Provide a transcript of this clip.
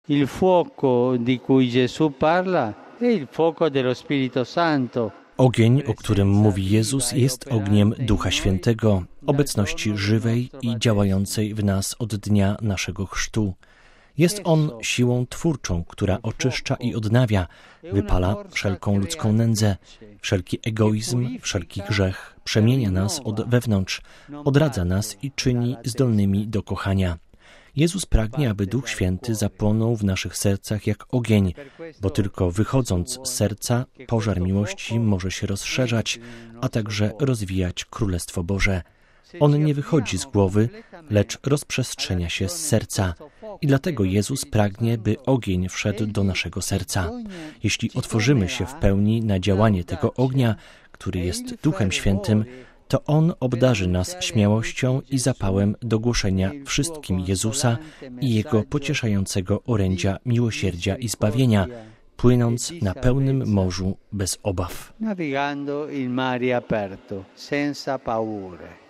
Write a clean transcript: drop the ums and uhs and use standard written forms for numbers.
Il fuoco di cui Gesù parla è il fuoco dello Spirito Santo. Ogień, o którym mówi Jezus, jest ogniem Ducha Świętego, obecności żywej i działającej w nas od dnia naszego chrztu. Jest on siłą twórczą, która oczyszcza i odnawia, wypala wszelką ludzką nędzę, wszelki egoizm, wszelki grzech, przemienia nas od wewnątrz, odradza nas i czyni zdolnymi do kochania. Jezus pragnie, aby Duch Święty zapłonął w naszych sercach jak ogień, bo tylko wychodząc z serca pożar miłości może się rozszerzać, a także rozwijać Królestwo Boże. On nie wychodzi z głowy, lecz rozprzestrzenia się z serca. I dlatego Jezus pragnie, by ogień wszedł do naszego serca. Jeśli otworzymy się w pełni na działanie tego ognia, który jest Duchem Świętym, to On obdarzy nas śmiałością i zapałem do głoszenia wszystkim Jezusa i Jego pocieszającego orędzia miłosierdzia i zbawienia, płynąc na pełnym morzu bez obaw. Navigando in mare aperto, senza paure.